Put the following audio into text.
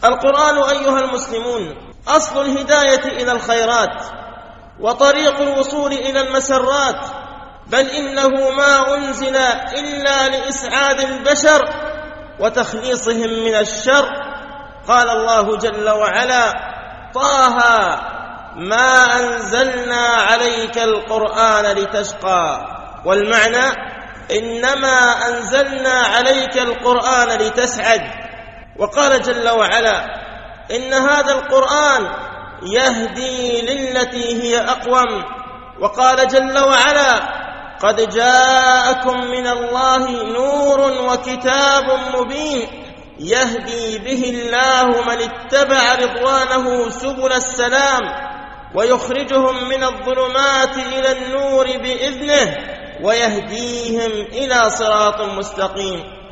القرآن أيها المسلمون أصل الهداية إلى الخيرات وطريق الوصول إلى المسرات، بل إنه ما أنزل إلا لإسعاد البشر وتخليصهم من الشر. قال الله جل وعلا: طه ما أنزلنا عليك القرآن لتشقى. والمعنى: إنما أنزلنا عليك القرآن لتسعد. وقال جل وعلا: إن هذا القرآن يهدي للتي هي أقوم. وقال جل وعلا: قد جاءكم من الله نور وكتاب مبين يهدي به الله من اتبع رضوانه سبل السلام ويخرجهم من الظلمات إلى النور بإذنه ويهديهم إلى صراط مستقيم.